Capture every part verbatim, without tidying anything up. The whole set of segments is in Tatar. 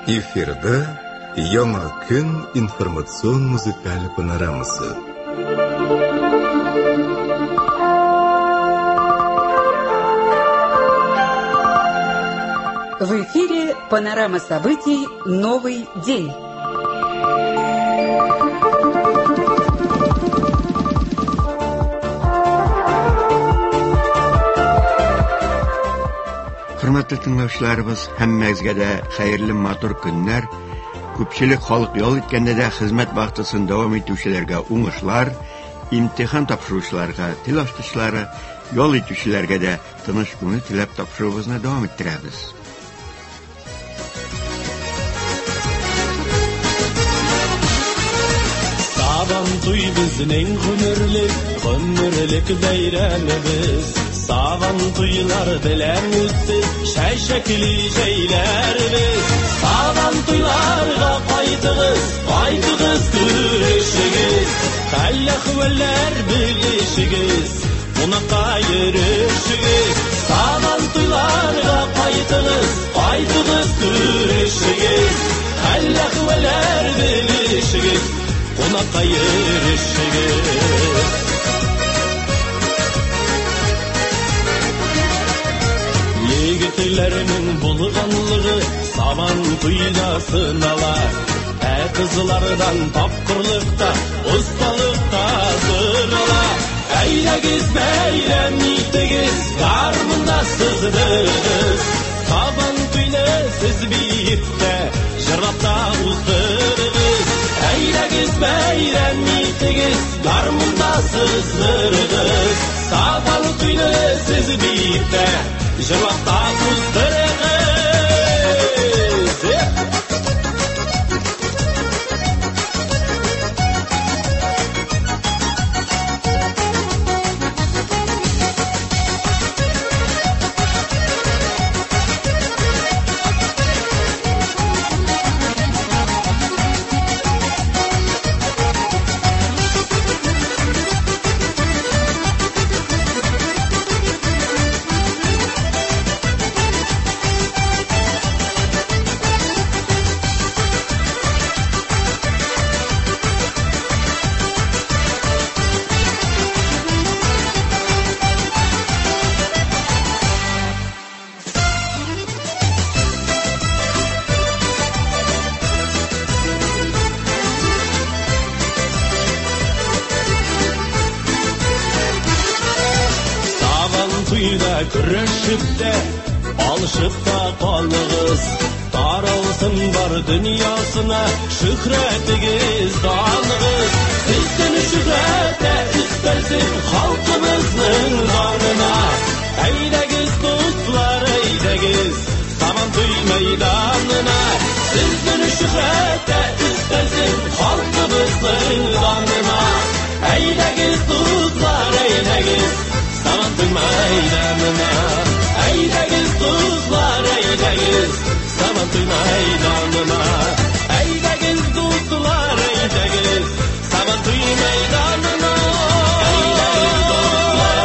Эфирда Яңа көн информацион музыкаль панорамасы. В эфире панорама событий «Новый день». Hürmetli tınlawçılarыбыз, hemmezge de hayırlı matur günler. Köpçülük halk yol etkende de hizmet vaqtısın devam etüşlerge uңышlar, imtihan tapşırışlarga, tilaştışları, yol etüşlerge de tыныш günü tilep tapşırığımızına devam ettiremiz. Saban tuy bizning hünürlük, hünürlük beyramimiz. Saban tuylar bilen ütsiz, şäşekli şeylerimiz. Saban tuylarga qaytığız, qaytığız görüşügiz. Halla hüveller bilişigiz, bunaqa yürüşügiz. Saban tuylarga qaytığız, qaytığız görüşügiz. Halla hüveller bilişigiz, bunaqa yürüşügiz. Yigitlerinin bulğanlığı saman tuyda sınalar. Ä kızlardan tapkırlıkta, ustalıkta sıralar. Eylegiz beylem itigiz, karmında sızdırız. Saban tuyla siz birlikte, jırlapta uzdırız. Eylegiz beylem itigiz, karmında sızdırız. Saban tuyla siz birlikte, jırlapta uzdırız. Күрешіп те, алышып та қалығыз. Таралсын бар дүниясына, шүхретігіз данығыз. Сіздің шүхреті үстелсін халқымыздың данына. Әйдәгіз достлар, әйдәгіз Сабан туй мейданына. Сіздің шүхреті үстелсін халқымыздың данына. Әйдәгіз достлар, әйдәгіз Saban tuy meydanına. Eylegiz dostlar, eylegiz Saban tuy meydanına. Eylegiz dostlar, eylegiz Saban tuy meydanına. Eylegiz dostlar,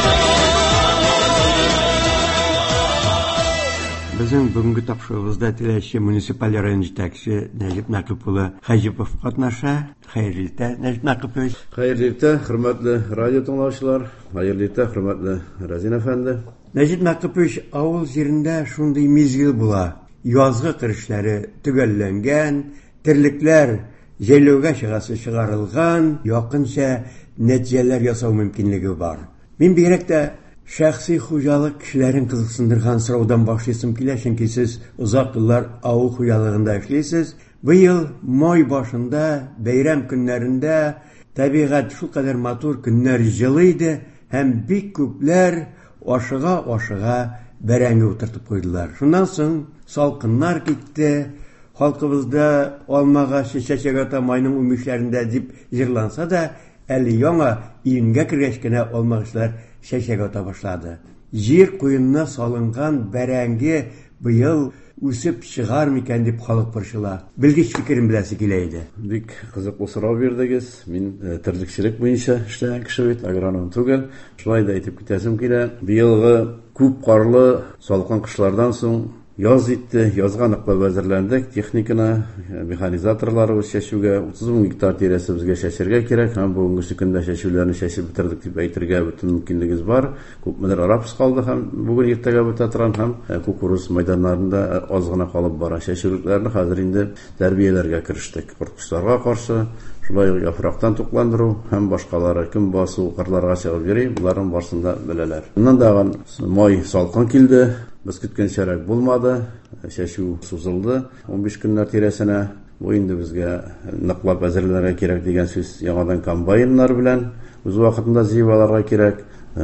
eylegiz. Bizim bugünkü tapşırığımızda Tileşi munisipal rayonu жетекçisi Necip Nakıpulu Hacipov katnaşa. Hayırlı ite Necip Nakıpov. Hayırlı ite, hürmetli radyo tınlawçılar. Hayırlı ite, hürmetli Razin efendi. Necip Nakıpov avul yerinde şunday mezgil bula. Yazgı kırışları tügellengen, tirlikler jelöge şıgası çıkarılgan, yakınca neticeler yasav mümkünlüğü var. Min birek de şahsi hujalık kişilerin kızıksındırgan sıraudan başlaysım kile, çünkü siz uzak yıllar avul hujalığında işleysiniz. Bu yıl may başında, beyram günlerinde tabiat şu kadar matur günler yılıydı. Hem bir küpler aşığa aşığa berenge oturtup koydular. Şundan sonra salkınlar gitti. Halkımızda olmağa şişeçek atamayının ümitlerinde dip yırlansa da eli yana iyinge kireşkine olmağışlar şişeçek ata başladı. Yer kuyununa salıngan berenge bu yıl үсіп шығар мекен деп халық пыршыла. Білгіш fikrim біләсі келейді. Бик қызыклы сұрау бердіңіз. Мен тірлікшілік бойынша іштеген кіші бет, агроном түгел. Шулай да айтып кетесім келе. Биылғы көп қарлы салқын қышлардан соң яз итте, язга ныклап әзерләндек, техниканы, механизаторлары чәчүгә утыз мең гектар тирәсе безгә чәчәргә кирәк, һәм бүгенге көндә чәчүләрне чәчеп битердек дип әйтергә бөтен мөмкинлегебез бар. Күпмедер арапс калды һәм бүген иртәгә бетә торган һәм кукуруз мәйданнарында аз гына калып бара. Чәчүлекләрне хәзер инде тәрбияләргә кирештек. Корткычларга каршы шулай яфрактан тукландыру һәм башкалары кем басу кырларга чыгып йөри, буларның барсында беләләр. Моннан да май салкын килде. Без көткәнчәрәк булмады. Чәчү сузылды. он биш көннәр тирәсенә. Бу инде безгә ныклап әзерләргә кирәк дигән сүз яңадан комбайннар белән үз вакытында җыйбаларга кирәк.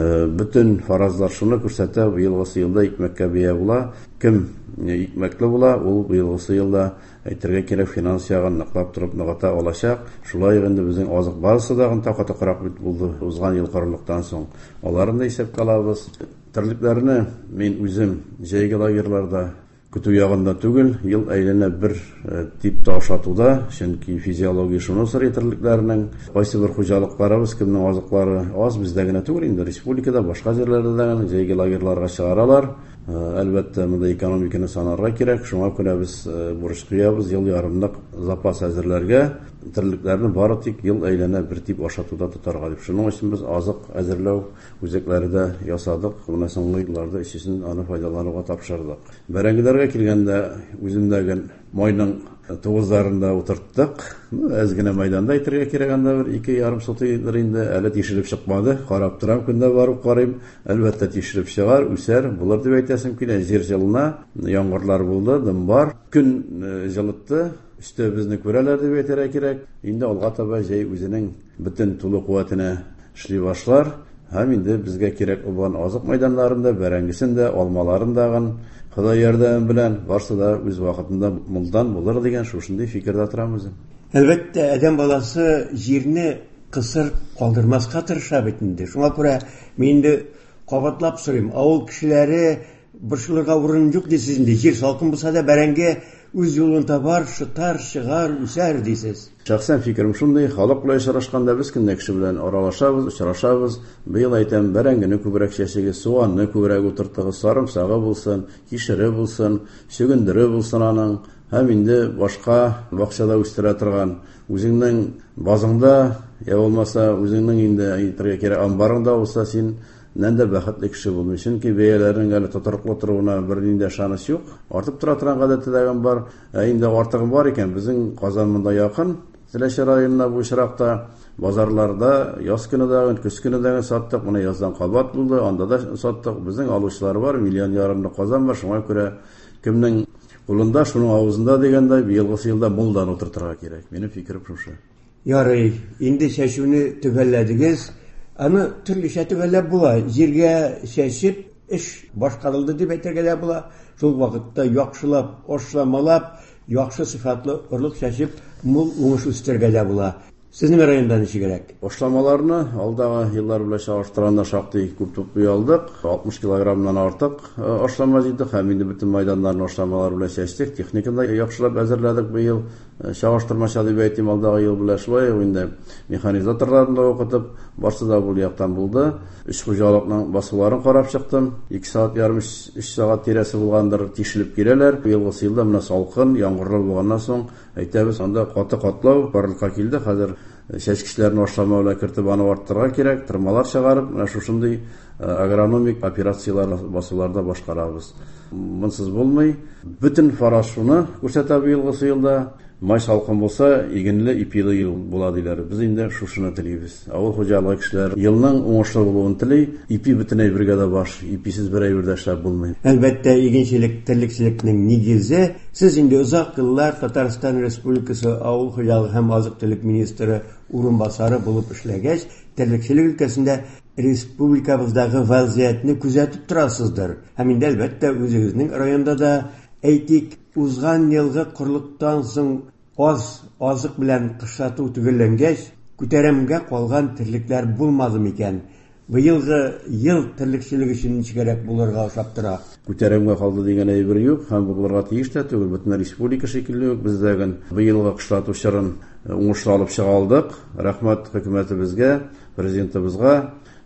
Bütün farazlar şunu күрсәтә, bu елгысы елда икмәккә бия була. Кем икмәкле була, ул бу елгысы елда әйтергә кирәк финанс ягын ныклап торып ныгыта алачак. Шулай инде безнең азык барысы да тақата-кырак бит булды узган ел кырлыктан соң. Аларны исәпкә алабыз. Терлекләрне мин үзем җәйге лагерьларда көтү ягында түгел, ел әйләнә бер типта ашатуда, чөнки физиология шуны сорый терлекләрнең. Кайсы бер хуҗалыкларыбыз кемнең азыклары аз бездә генә түгел, инде республикада, башка җирләрдә дә җәйге лагерьларга чыгаралар. Әлбәттә, монда экономиканы санарга кирәк. Шуңа күрә без бурыч куябыз ел ярымлык запас әзерләргә. Терлекләрне бары тик ел әйләнә бер тип ашатуда тотарга дип. Шуның өчен без азык әзерләү үзәкләрендә ясадык. Менә соңгы елларда исесен аны файдалануга тапшырдык. Бәрәңгеләргә килгәндә үземдәге майның тугызларында утырттык. Әз генә мәйданда әйтергә кирәк, анда бер ике ярым сотыйдыр инде, әле тишелеп чыкмады. Карап торам, көндә барып карыйм. Әлбәттә тишелеп чыгар, үсәр. Булыр дип әйтәсем килә. Җир җылына, яңгырлар булды, дым бар. Көн җылытты. Işte безне күрәләр дип әйтергә кирәк. Инде алга таба җәй үзенең бөтен тулы куәтенә эшли башлар. Һәм инде безгә кирәк булган азык мәйданнарында, бәрәңгесендә, алмаларындагы Ходай ярдәме белән барсы да үз вакытында мулдан булыр дигән шушындый фикердә торам үзем. Әлбәттә, адәм баласы җирне кысыр калдырмаска тырыша бит инде. Шуңа күрә мин инде кабатлап сорыйм, авыл кешеләре борчылырга урын юк дисез инде. Җир салкын булса да бәрәңге үз юлын табар, шытар, чыгар, үсәр дисез. Шәхсән фикерем шундый, халык белән очрашканда без көнлек кеше белән аралашабыз, очрашабыз. Быел әйтәм, бәрәңгене күбрәк чәчегез, суанны күбрәк утыртыгыз, сарымсагы булсын, кишере булсын, чөгендере булсын аның. Һәм инде башка бакчада үстерә торган, үзеңнең базыңда, я булмаса үзеңнең инде әйтергә кирәк амбарыңда булса, син нәндә бәхетле кеше булмый. Чөнки бәяләрнең әле тотырыклы торуына бернинди шанс юк. Артып тора торган гадәттәге бар, ә инде артыгы бар икән. Безнең Казан монда якын, Теләче районына бу очракта базарларда яз көне дә, көз көне дә саттык. Моны яздан кабат булды, анда да саттык. Безнең алучылар бар, миллион ярымны Казан бар. Шуңа күрә кемнең кулында, шуның авызында дигәндәй, елгы елда мулдан утыртырга кирәк. Минем фикерем шушы. Ярый, инде чәчүне төгәлләдегез. Аны төрлечә төгәлләп була. Җиргә чәчеп, эш башкарылды дип әйтергә дә була. Шул вакытта яхшылап, ашламалап, яхшы сыйфатлы орлык чәчеп, мул уңыш үстергә дә була. Сезнең районда ничегрәк? Ашламаларны алдагы еллар белән чагыштырганда шактый күп тупый алдык. алтмыш килограммнан артык ашлама җыйдык. Һәм инде бөтен мәйданнарны ашламалар белән чәчтек. Техниканы яхшылап әзерләдек бу ел. Чагыштырмача дип әйтим, алдагы ел белән шулай инде механизаторларны да укытып, барсы да бу яктан булды. Үч хуҗалыкның басуларын карап чыктым. ике саат ярым өч саат тирәсе булгандыр, тишелеп киләләр. Бу елгы елда менә салкын, яңгырлы булганнан соң әйтәбез, анда каты катлау барлыкка килде. Хәзер чәчкечләрне ашлама белән кертеп аны арттырырга кирәк, тырмалар чыгарып, менә шушындый агрономик операциялар басуларда башкарабыз. Монсыз булмый. Бөтен фарашуны күрсәтә бу елгы елда. Май салкын булса, игенле ипиле ел була диләр. Без инде шушыны телибез. Авыл хуҗалыгы кешеләр елның уңышлы булуын тели, ипи бөтенләй бергә дә баш, иписез бер әйбердә эшләп булмый. Әлбәттә, игенчелек, терлекчелекнең нигезе. Сез инде озак еллар Татарстан Республикасы авыл хуҗалыгы һәм азык-төлек министры урынбасары булып эшләгәч, терлекчелек өлкәсендә республикабыздагы вазиятны күзәтеп торасыздыр. Һәм инде әлбәттә үзегезнең районда да әйтик, узган елгы кырлыктан соң аз азык белән кышлату төгәлләнгәч, күтәрәмгә калган терлекләр булмады микән? Быелгы ел терлекчелек өчен ничегрәк булырга ошап тора? Күтәрәмгә калды дигән әйбер юк, һәм булырга тиеш тә түгел. Бөтен республика шикелле үк бездәге быелгы кышлату чорын уңышлы алып чыга алдык. Рәхмәт хөкүмәтебезгә, президентыбызга.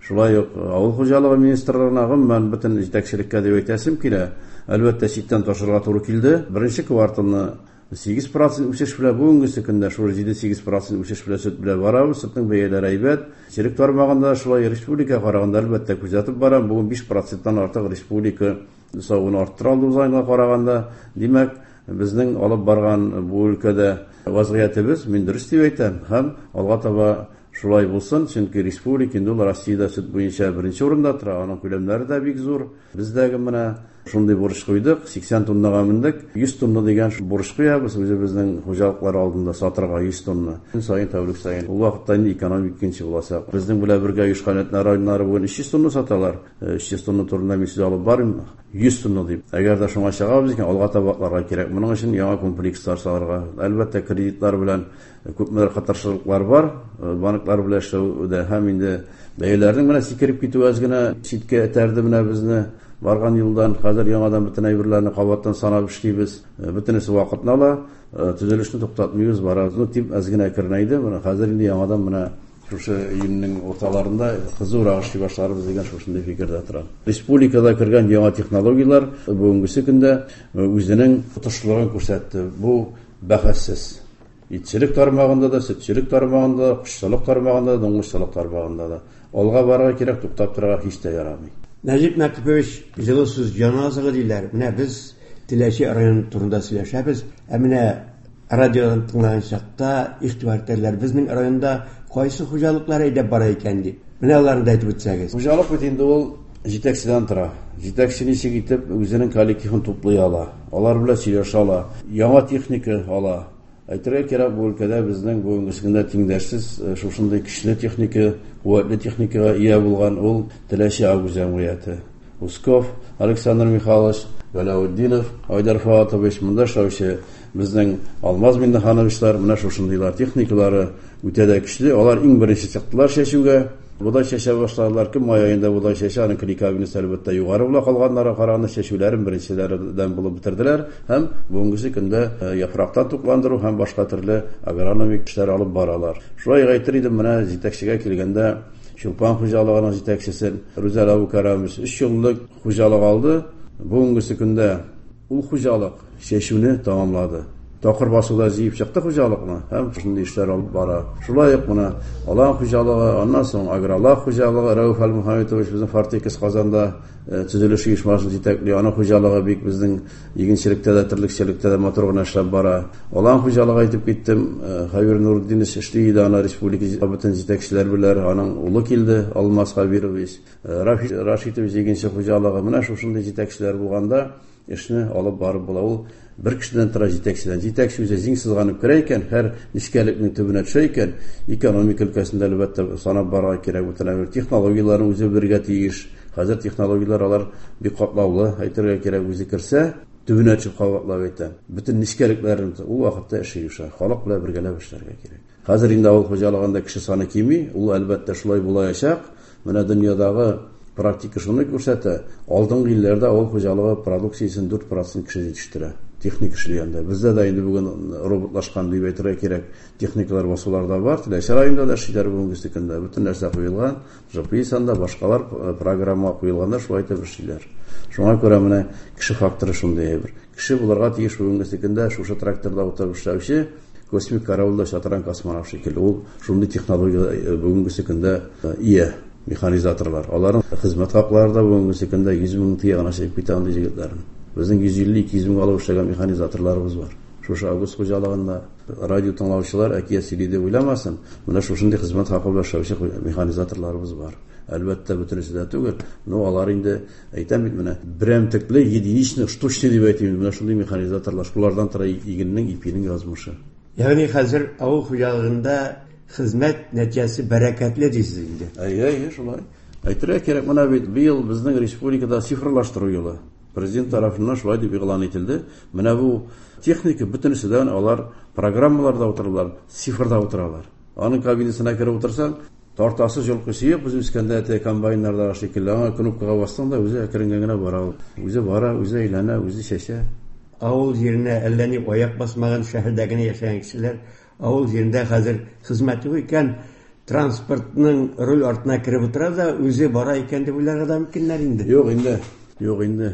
Шулай ук авыл хуҗалыгы министрлыгына гомумән бөтен җитәкчелеккә дип әйтәсем килә. Әлбәттә читтән ташырга туры килде. Беренче кварталны сигез процент үсеш белән бүгенге көндә шул җиде-сигез процент үсеш белән сөт белән барабыз. Сөтнең бәяләре әйбәт. Чирек тармагында шулай республика караганда әлбәттә күзәтеп барам. Бүген биш проценттан артык республика савын арттыра алды узайга караганда. Димәк, безнең алып барган бу өлкәдә вазгыятыбыз мин дөрес дип әйтәм. Һәм алга таба шулай булсын, чөнки республика инде Россиядә сөт буенча беренче урында тора. Аның күләмнәре дә бик зур. Бездәге менә шундый бурыч куйдык, сиксән тоннага мендек. йөз тонна дигән бурыч куябыз, үзебезнең хуҗалыклар алдында сатырга йөз тонна. Көн саен, тәүлек саен. Ул вакытта инде экономик икенче булачак. Безнең белән бергә оешканлар районнары бүген өч йөз тонна саталар. өч йөз тонна турында мин сүз алып барым, йөз тонна дип. Әгәр дә шуңа чыгабыз икән, алга табакларга кирәк. Моның өчен яңа комплекслар салырга, әлбәттә кредитлар белән күпмеләр катнашчылыклар бар, банклар белән эшләүдә һәм инде бәяләрнең менә сикереп китүе аз гына читкә этәрде менә безне. Барган юлдан хәзер яңадан бөтен әйберләрне кабаттан санап эшлибез. Бөтенесе вакытны ала, төзелешне туктатмыйбыз, барабыз дип аз гына кернәйде. Менә хәзер инде яңадан менә шушы июньнең урталарында кызурак эшли башларбыз дигән шушындый фикердә тора. Республикада кергән яңа технологиялар бүгенге көндә үзенең тотышлыгын күрсәтте. Бу бәхәссез. Итчелек тармагында да, сөтчелек тармагында да, кушчылык тармагында да, доңгызчылык тармагында да. Алга барырга кирәк, туктап торырга һич тә ярамый. Нәҗип Мәктүбович, җылы сүз җаназыгы диләр. Менә без Теләче районы турында сөйләшәбез. Ә менә радиодан тыңлаган чакта игътибар итәләр. Безнең районда кайсы хуҗалыклар әйдәп бара икән дип. Менә аларны да әйтеп үтсәгез. Хуҗалык бит инде ул җитәкчедән тора. Җитәкче ничек итеп үзенең коллективын туплый ала. Алар белән сөйләшә ала. Яңа техника ала. Әйтергә кирәк, бу өлкәдә безнең бүгенге көндә тиңдәшсез шушындый көчле техника, куәтле техникага ия булган ул Теләче авыл җәмгыяте. Усков Александр Михайлович, Галауддинов, Айдар Фатович, монда шаучы безнең Алмаз Миннехановичлар, менә шушындыйлар техникалары үтә дә көчле. Алар иң беренче чыктылар шәшүгә. Будай шәшә башладылар. Кем май аенда будай шәшә, аның кликабинес әлбәттә югары була калганнары караганда шәшүләрен беренчеләрдән булып бетерделәр һәм бүгенге көндә яфрактан тукландыру һәм башка төрле агрономик эшләр алып баралар. Шулай әйтер идем, менә җитәкчегә килгәндә Чулпан хуҗалыгының җитәкчесе Рүзәл Абукарамович өч еллык хуҗалык алды. Бүгенге көндә ул хуҗалык шәшүне тәмамлады. Тақыр басуда җыеп чыкты хуҗалыкны һәм шундый эшләр алып бара. Шулай ук менә Алан хуҗалыгы, аннан соң Агралар хуҗалыгы, Рәүф Әлмөхәмитович безнең Фортекс Казанда төзелеш оешмасын җитәкли. Аның хуҗалыгы бик безнең игенчелектә дә, терлекчелектә дә матур гына эшләп бара. Алан хуҗалыгы әйтеп киттем, Хәвир Нурдинов эшли иде, аны республика бөтен җитәкчеләр белән аның улы килде, Алмаз Хәбирович. Рашитович игенче хуҗалыгы, менә шушындый җитәкчеләр булганда эшне алып барып була. Ул бер кешедән тора җитәкчедән. Җитәкче үзе зиң сызганып керә икән, һәр нечкәлекнең төбенә төшә икән, экономик өлкәсендә әлбәттә санап барырга кирәк. Бүтән технологияларны үзе бергә тиеш. Хәзер технологиялар алар бик катлаулы, әйтергә кирәк, үзе керсә, төбенә төшеп калгатлап әйтә. Бөтен нечкәлекләрен ул вакытта эшли юша. Халык белән бергәләп эшләргә кирәк. Хәзер инде авыл хуҗалыгында кеше саны кими, ул әлбәттә шулай булачак. Менә дөньядагы практика шуны күрсәтә. Алдынгы илләрдә авыл хуҗалыгы продукциясен дүрт процент кеше җитештерә. Техник эшләгәндә. Бездә дә инде бүген роботлашкан дип әйтергә кирәк. Техникалар басуларда бар. Теләче районында да эшләр бүгенге көндә бөтен нәрсә куелган. Ж П Санда башкалар программа куелганда шулай итеп эшләр. Шуңа күрә менә кеше факторы шундый бер. Кеше булырга тиеш бүгенге көндә шушы тракторда утырып эшләүче космик каравылда шатыран космонавт шикелле. Ул шундый технология бүгенге көндә ия. Механизаторлар. Аларның хезмәт хаклары да бүгенге көндә йөз мең тиягына чыгып китә анда җегетләрнең. Безнең йөз илле ике йөз мең алып эшләгән механизаторларыбыз бар. Шушы август хуҗалыгында радио тыңлаучылар әкият сөйли дип уйламасын. Менә шушындый хезмәт хакы белән эшләүче механизаторларыбыз бар. Әлбәттә бөтенесе дә түгел, но алар инде әйтәм бит менә берәмтекле, единичный, штучный дип әйтим, менә шундый механизаторлар, шулардан тора игеннең, ипинең язмышы. Ягъни хәзер авыл хуҗалыгында хезмәт нәтиҗәсе бәрәкәтле дисез инде. Әйе, шулай. Әйтергә кирәк, менә бит быел безнең республикада цифрлаштыру елы президент тарафыннан шулай дип игълан ителде. Менә бу техника бөтенесеннән алар программаларда утыралар, цифрда утыралар. Аның кабинасына кереп утырсаң, тартасы җылкы сөеп, без үскәндә тә комбайннарда шикелле, аңа кнопкага бассаң да үзе әкрен генә бара. Үзе бара, үзе әйләнә, үзе чәчә. Авыл җиренә әллә ни аяк басмаган шәһәрдә генә яшәгән кешеләр авыл җирендә хәзер хезмәте икән транспортның руль артына кіріп отыра да үзе бара икән дип уйларга да мөмкиннәр инде. Юк инде. Юк инде.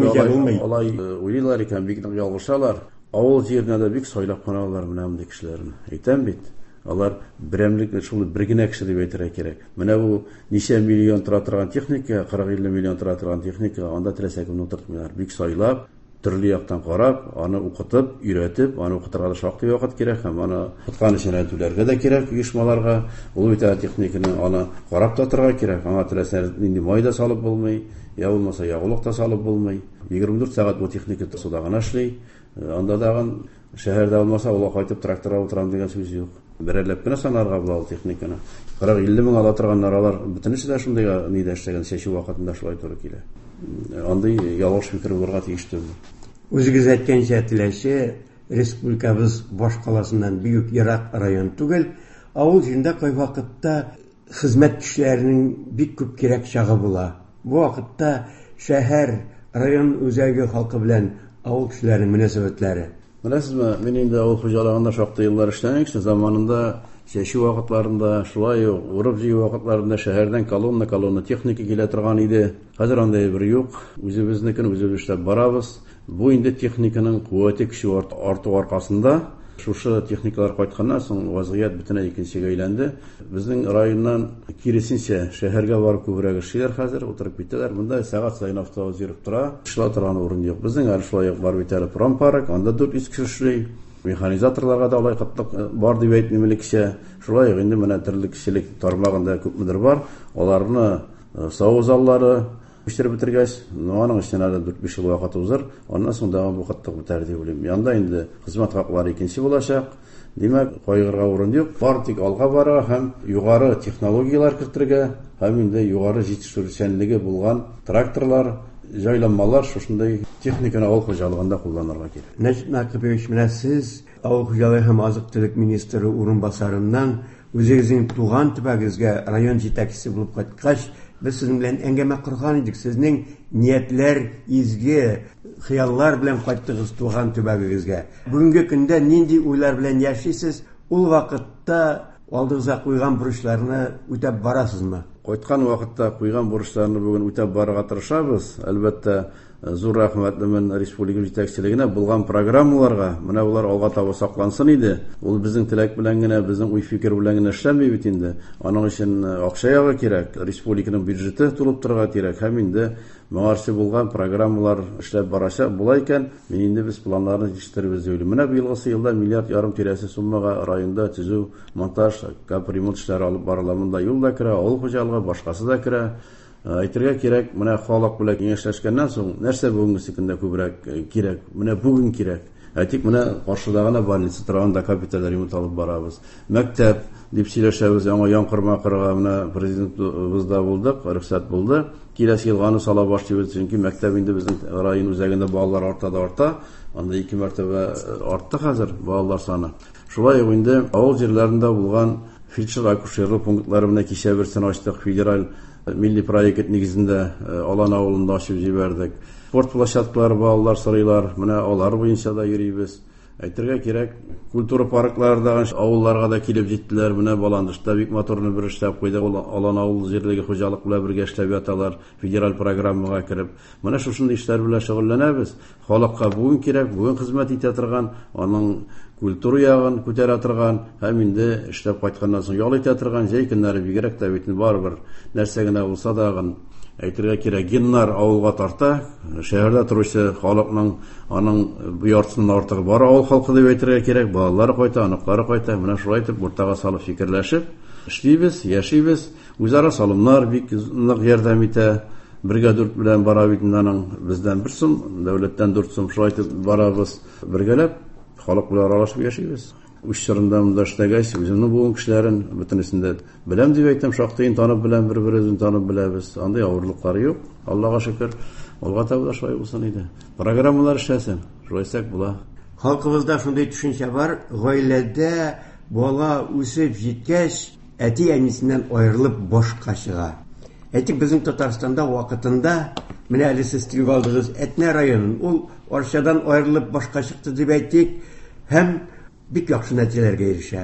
Алай уйлар икән, бик ялгышалар. Авыл җиренә дә бик сайлап каналар менә мондый кешеләрне. Әйтәм бит. Алар берәмлек шул бер генә кеше дип әйтергә кирәк. Менә бу ничә миллион тора торган техника, кырык илле миллион тора торган техника, анда теләсә кемне утыртмыйлар. Бик сайлап, төрле яктан карап, аны укытып, өйрәтеп, аны укытырга да шактый вакыт кирәк һәм аны тоткан өчен әйтүләргә дә кирәк, оешмаларга. Ул бит техниканы аны карап та торырга кирәк. Аңа теләсә нинди майда салып булмый, я булмаса ягулык та салып булмый. егерме дүрт сәгать бу техника суда гына эшли. Анда дагы шәһәрдә булмаса, ул кайтып тракторга утырам дигән сүз юк. Берәрләп кенә санарга була ул техниканы. кырык илле мең ала торганнар, алар бөтенесе дә шундый нидә эшләгән, чәчү вакытында шулай туры килә. Андый ялгыш фикер булырга тиеш түгел. Үзегез әйткәнчә, Теләче республикабыз баш каласыннан бик ерак район түгел, авыл җирендә кай вакытта хезмәт кешеләренең бик күп кирәк чагы була. Бу вакытта шәһәр, район үзәге халкы белән авыл кешеләренең мөнәсәбәтләре. Беләсезме, мин инде авыл хуҗалыгында шактый еллар эшләгән, заманында чәчү вакытларында, шулай ук урып җыю вакытларында шәһәрдән колонна колонна техника килә торган иде. Хәзер андай бер юк. Үзебезнекен үзебез эшләп барабыз. Бу инде техниканың куәте көче арту аркасында шушы техникалар кайтканнан соң вазгыять бөтенләй икенчегә әйләнде. Безнең районнан киресенчә шәһәргә барып күбрәк эшләр хәзер, утырып киттеләр. Монда сәгать саен автобус йөреп тора. Эшләр торган урын юк. Безнең әле шулай ук бар бит әле промпарк, анда дүрт йөз кеше эшли. Механизаторларга да алай кытлык бар дип әйтмимлекчә. Шулай ук инде менә төрле кешелек тармагында күпмедер бар. Аларны сау заллары эшләр бетергәч, аның өчен әле дүрт-биш ел вакыт узыр. Аннан соң да бу кытлык бетәр дип уйлыйм. Янда инде хезмәт хаклары икенче булачак. Димәк, кайгырга урын юк. Бар тик алга бара һәм югары технологиялар кертергә, һәм инде югары җитештерүчәнлеге булган тракторлар, җайланмалар шушындай техниканы авыл хуҗалыгында кулланырга кирәк. Нәҗип Накыпович, менә сез авыл хуҗалыгы һәм азык-төлек министры урынбасарыннан үзегезнең туган төбәгегезгә район җитәкчесе булып кайткач, без сезнең белән әңгәмә корган идек. Сезнең ниятләр, изге хыяллар белән кайттыгыз туган төбәгегезгә. Бүгенге көндә нинди уйлар белән яшисез? Ул вакытта алдыгызга куйган бурычларны үтәп барасызмы? Кайткан вакытта куйган бурычларны бүген үтәп барырга тырышабыз. Әлбәттә, зур рәхмәтлемен республика җитәкчелегенә булган программаларга. Менә булар алга таба саклансын иде. Ул безнең теләк белән генә, безнең уй фикер белән генә эшләмәй бит инде. Аның өчен акча ягы кирәк, республиканың бюджеты тулып торырга кирәк. Һәм инде моңарчы булган программалар эшләп барачак була икән. Мин инде без планнарны җитештеребез дип уйлыйм. Менә быелгысы елда миллиард ярым тирәсе суммага районда төзү, монтаж, капремонт эшләре алып барыла. Монда юл да керә, авыл хуҗалыгы, башкасы да керә. Әйтергә кирәк, менә халык белән киңәшләшкәннән соң нәрсә бүгенге көндә күбрәк кирәк? Менә бүген кирәк. Әйтик, менә каршыда гына больница торганда капиталь ремонт алып барабыз. Мәктәп дип сөйләшәбез, яңа яңкырма кырга менә президентыбызда булдык, рөхсәт булды. Киләсе елга аны сала башлыйбыз, чөнки мәктәп инде безнең район үзәгендә балалар арта да арта. Анда ике мәртәбә артты хәзер балалар саны. Шулай ук инде авыл җирләрендә булган фельдшер-акушерлык пунктлары менә кичә берсен ачтык, федераль милли проект нигезендә Алан авылында ачып җибәрдек. Спорт площадкалары балалар сорыйлар, менә алар буенча да йөрибез. Әйтергә кирәк, культура паркларында авылларга да килеп җиттеләр. Менә Баландышта бик моторны бер эшләп куйдык. Алан авыл җирлеге хуҗалык белән бергә эшләп яталар, федераль программага кирип. Менә шушындый эшләр белән шөгыльләнәбез. Халыкка бүген кирәк, бүген хезмәт итә торган, аның культура ягын күтәрә торган, һәм инде эшләп кайтканнан соң ял итә торган, җәй көннәре бигрәк тә бит барбер нәрсә генә булса да әйтергә кирәк, геннар авылга тарта, шәһәрдә торучы халыкның аның яртысыннан артыгы бар авыл халкы дип әйтергә кирәк. Балалары кайта, аныклары кайта. Менә шулай итеп уртага салып фикерләшеп эшлибез, яшибез. Үзара салымнар бик нык ярдәм итә. Бергә дүрт белән бара бит аның бездән бер сум, дәүләттән дүрт сум, шулай итеп барабыз бергәләп, халык белән аралашып яшибез. Үз чорында монда эшләгәч, үземнең буын кешеләрен бөтенесендә беләм дип әйтәм, шактый танып беләм, бер-беребезне танып беләбез. Андый авырлыклар юк. Аллага шөкер. Алга таба шулай булсын иде. Программалар эшләсен. Шулайсак була. Халкыбызда шундый төшенчә бар, гаиләдә бала үсеп җиткәч, әти-әнисеннән аерылып башка чыга. Әйтик, безнең Татарстанда вакытында, менә әле сез тилеп алдыгыз, Әтнә районын, ул Арчадан аерылып башка чыкты дип әйтик, һәм бик яхшы нәтиҗәләргә ирешә.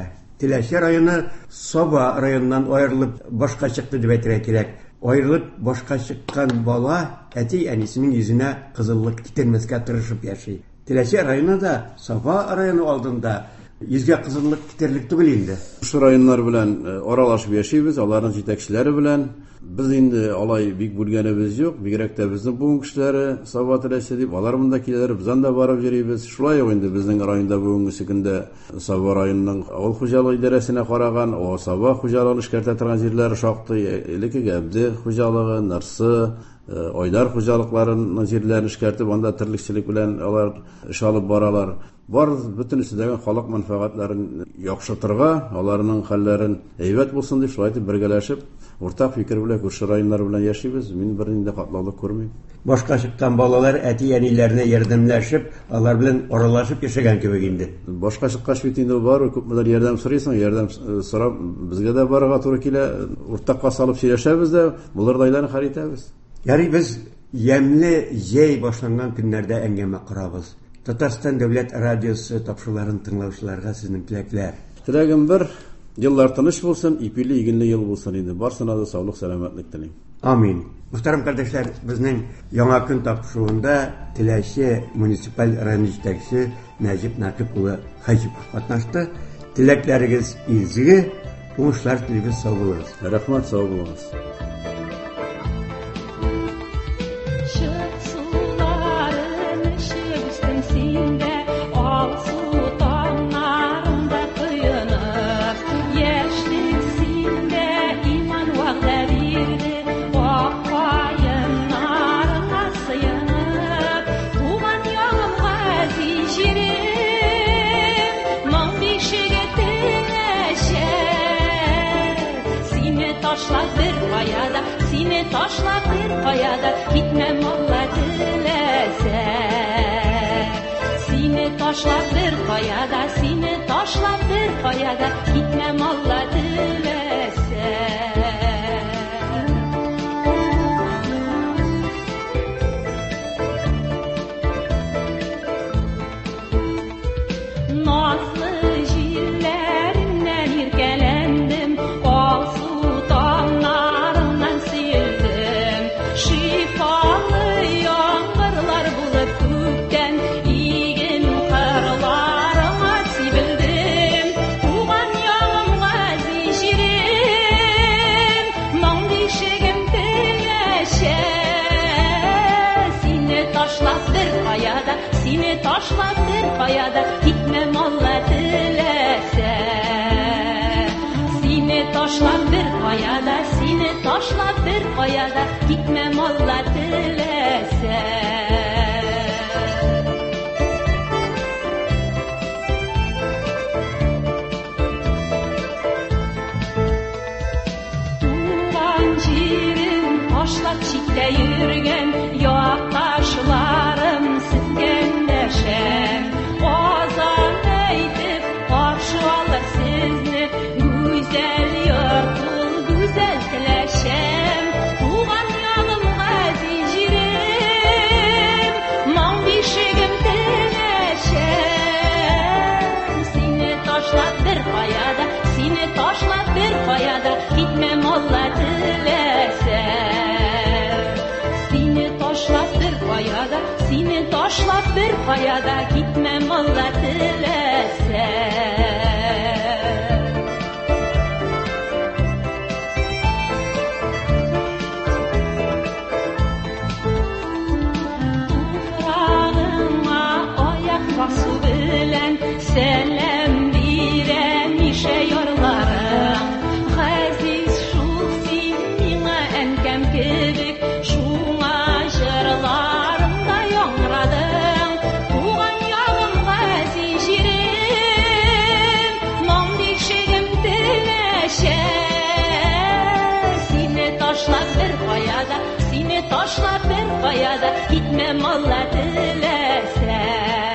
Теләче районы Саба районынан аерылып башка чыкты дип әйтергә кирәк. Аерылып башка чыккан бала әти әнисенең йөзенә кызыллык китермәскә тырышып яши. Теләче районы да Саба районы алдында йөзгә кызыллык китерлек түгел инде. Шу районнар белән аралашып яшибез, аларның җитәкчеләре белән. Без инде алай бик бүлгәнебез юк, бигрәк тә безнең буын кешеләре Саба теләче дип, алар монда киләләр, без анда барып йөрибез. Шулай ук инде безнең районда бүгенге көндә Саба районының авыл хуҗалыгы идарәсенә караган, о Саба хуҗалыгын эшкәртә торган җирләре шактый, элекке Гәбде хуҗалыгы, Нарсы, Айдар хуҗалыкларының җирләрен эшкәртеп, анда терлекчелек белән алар эш алып баралар. Бар бөтенесендәге халык мәнфәгатьләрен яхшыртырга, аларның хәлләрен әйбәт булсын дип, шулай итеп бергәләшеп, уртак фикер белән күрше районнар белән яшибез. Мин бернинди катлаулык күрмим. Башка чыккан балалар әти-әниләренә ярдәмләшеп, алар белән аралашып яшәгән кебек инде. Башка чыккач бит инде бар, күпмеләр ярдәм сорыйсың, ярдәм сорап, безгә дә барырга туры килә, уртакка салып сөйләшәбез дә, булырдайларны хәл итәбез. Ярый, без ямьле җәй башланган көннәрдә әңгәмә корабыз. Татарстан дәүләт радиосы тапшыруларын тыңлаучыларга сезнең теләкләр. Теләгем бер, еллар тыныч булсын, ипиле, игенле ел булсын инде. Барсына да саулык, сәламәтлек телим. Амин. Мөхтәрәм кардәшләр, безнең яңа көн тапшыруында Теләче муниципаль район җитәкчесе Нәҗип Накып улы Хаҗипов катнашты. Теләкләрегез изге, уңышлар телибез, сау булыгыз. Рәхмәт, сау булыгыз. Taşlar bir kayada gitmem Allah dilese. Sine taşlar bir kayada, sine taşlar bir kayada gitmem Allah dilese. Nazlı jillerimden irkelendim, olsun taşlar bir kayada gitmem Allah dilese. Sine taşlar bir kayada, sine taşlar bir kayada gitmem Allah dilese. Tuğan cirim taşlar çitle yürgen, yok taşlarım sizgen. Ozan eytip qarşı alır sizni, güzel yurtul, güzel tiləşəm. Tuğan yağım qazi jirim, man bişigim tiləşəm. Sine taşlar bir kayada, sine taşlar bir kayada gitmem Allah tiləsə. Sine taşlar bir kayada, sine taşlar bir kayada gitmem Allah dilese. Toprağıma ayak basu bilen selam birem işe yorlarım. Gaziz şu sinine enkəm kebik, şuna jırlarımda yonradım. Tuğan yağım gazi jirim, man bişigim tiləşə. Sine taşlar bir kayada, sine taşlar bir kayada gitmem Allah diləsə.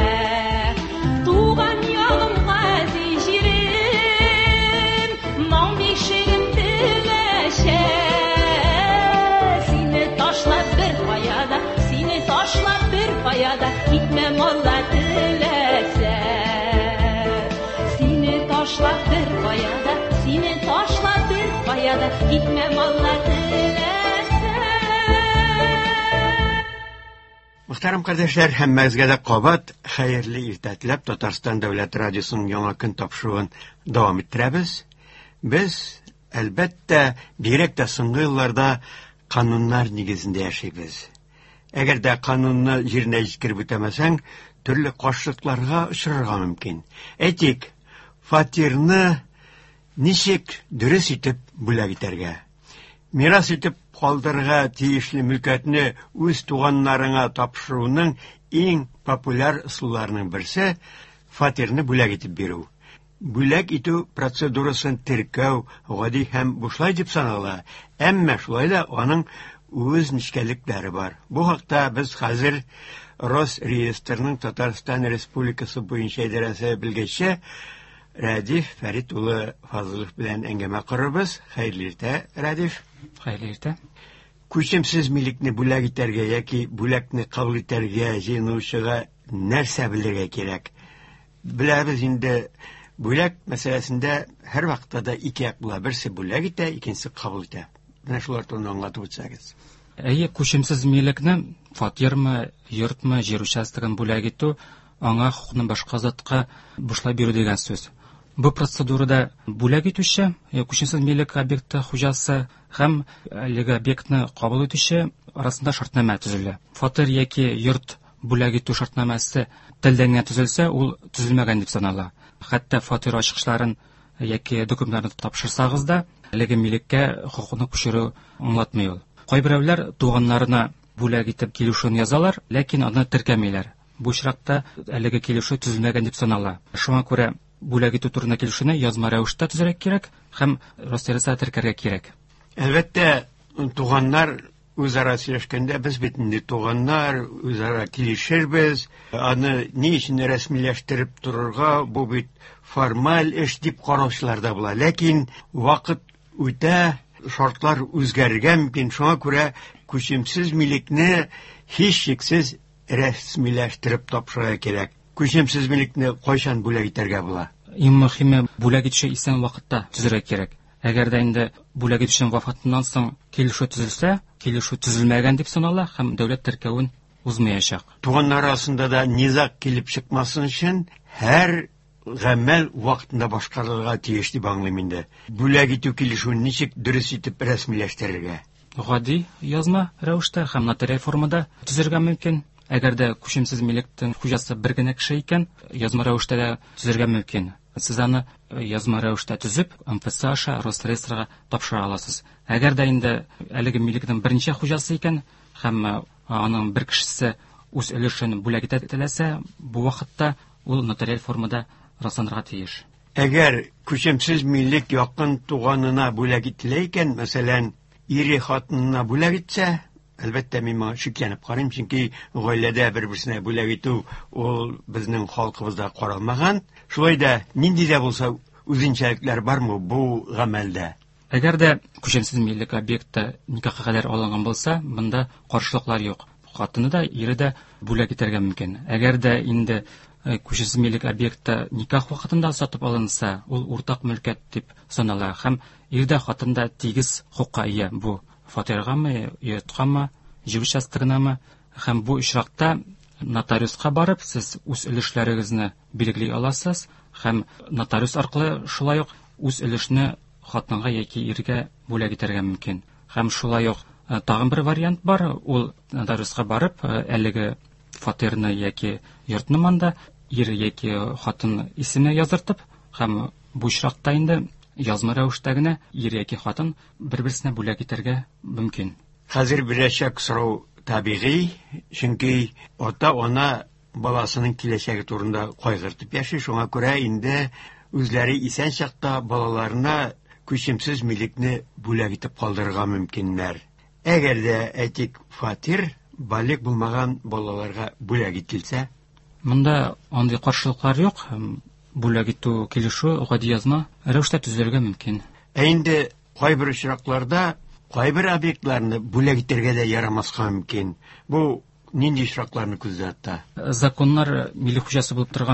Tuğan yağım gazi jirim, man bişigim tiləşə. Sine taşlar bir kayada, sine taşlar bir kayada gitmem Allah diləsə. Sine taşlar ташлап бер каяда, сине ташлап бер каяда, китмә маллар теләсә. Мөхтәрәм кардәшләр, һәммәгезгә дә кабат хәерле иртә теләп, Татарстан дәүләт радиосының яңа көн тапшыруын дәвам иттерәбез. Без, әлбәттә, бигрәк тә соңгы елларда кануннар нигезендә яшибез. Әгәр дә канунны җиренә җиткереп үтәмәсәң, төрле каршылыкларга очрарга мөмкин. Әйтик, фатирны ничек дөрес итеп бүләк итәргә? Мирас итеп калдырырга тиешле мөлкәтне үз туганнарыңа тапшыруның иң популяр ысулларының берсе фатирны бүләк итеп бирү. Бүләк итү процедурасын теркәү гади һәм бушлай дип санала, әмма шулай да аның үз нечкәлекләре бар. Бу хакта без хәзер Росреестрның Татарстан Республикасы буенча идарәсе белгече Рәдиф Фәрит улы Фазылов белән әңгәмә корырбыз. Хәерле иртә, Рәдиф. Хәерле иртә. Күчемсез милекне бүләк итәргә яки бүләкне кабул итәргә җыенучыга нәрсә белергә кирәк? Беләбез инде, бүләк мәсьәләсендә һәр вакытта да ике як була. Берсе бүләк итә, икенчесе кабул итә. Менә шулар турында аңлатып үтсәгез. Әйе, күчемсез милекне фатирмы, йортмы, җир участогын бүләк итү, аңа хукукны башка затка бушлай бирү дигән сүз. Бу процедурада бүләк итүче, күчемсез милек объекты хуҗасы һәм әлеге объектны кабул итүче арасында шартнама төзелә. Фатир яки йорт бүләк итү шартнамасы телдән генә төзелсә, ул төзелмәгән дип санала. Хәтта фатир ачкычларын яки документларны тапшырсагыз да, әлеге милеккә хукукны күчерү аңлатмый ул. Кайберәүләр туганнарына бүләк итеп килешүен язалар, ләкин аны теркәмиләр. Бу очракта әлеге килешү төзелмәгән дип санала. Шуңа күрә бүләк итү турында килешүне язма рәвештә төзәргә кирәк һәм Росреестрда теркәргә кирәк. Әлбәттә, туганнар үзара сөйләшкәндә без бит инде туганнар үзара килешербез. Аны ни өчен рәсмиләштереп торырга, бу бит формаль эш дип караучылар да була. Ләкин вакыт үтә, шартлар үзгәргән мөмкин. Шуңа күрә күчемсез милекне һичшиксез рәсмиләштереп тапшырырга кирәк. Күчемсез милекне кайчан бүләк итәргә була? Иң мөһиме, бүләк итүче исән вакытта төзергә кирәк. Әгәр дә инде бүләк итүченең вафатыннан соң килешү төзелсә, килешү төзелмәгән дип санала һәм дәүләт теркәвен узмаячак. Туганнар арасында да низак килеп чыкмасын өчен һәр гамәл вакытында башкарылырга тиеш дип аңлыйм инде. Бүләк итү килешүен ничек дөрес итеп рәсмиләштерергә? Гади язма рәвештә һәм нотариаль формада төзергә мөмкин. Әгәр дә күчемсез милектең хуҗасы бер генә кеше икән, язма рәвештә дә төзергә мөмкин. Сез аны язма рәвештә төзеп, эм эф эс аша Росреестрга тапшыра аласыз. Әгәр дә инде әлеге милекнең беренче хуҗасы икән һәм аның бер кешесе үз өлешен бүләк итә теләсә, бу вакытта ул нотариаль формада расланырга тиеш. Әгәр күчемсез милек якын туганына бүләк ителә икән, мәсәлән, ире хатынына бүләк итсә, әлбәттә мин моңа шикләнеп карыйм, чөнки гаиләдә бер-берсенә бүләк итү ул безнең халкыбызда каралмаган. Шулай да нинди дә булса үзенчәлекләр бармы бу гамәлдә? Әгәр дә күчемсез милек объекты никахка кадәр алынган булса, монда каршылыклар юк. Хатыны да, ире дә бүләк итәргә мөмкин. Әгәр дә инде күчемсез милек объекты никах вакытында сатып алынса, ул уртак мөлкәт дип санала һәм ирдә хатында тигез хукукка ия. Бу фатиргамы, йорткамы, җир участогынамы, һәм бу очракта нотариуска барып, сез үз өлешләрегезне билгели аласыз һәм нотариус аркылы шулай ук үз өлешне хатынга яки иргә бүләк итәргә мөмкин. Һәм шулай ук тагын бер вариант бар, ул нотариуска барып, әлеге фатирны яки йортны манда ир яки хатын исеме языртып, һәм бу очракта инде язма рәвештә генә ир яки хатын бер-берсенә бүләк итәргә мөмкин. Хәзер бирәчәк сорау табигый, чөнки ата-ана баласының киләчәге турында кайгыртып яши, шуңа күрә инде үзләре исән чакта балаларына күчемсез милекне бүләк итеп калдырырга мөмкиннәр. Әгәр дә әйтик фатир балык булмаган балаларга бүләк ителсә, монда андый каршылыклар юк. Бүләк итү килешү гади язма рәвештә төзелергә мөмкин. Ә инде кайбер очракларда кайбер объектларны бүләк итәргә дә ярамаска мөмкин. Бу нинди очракларны күздә тота? Законнар милек хуҗасы булып торган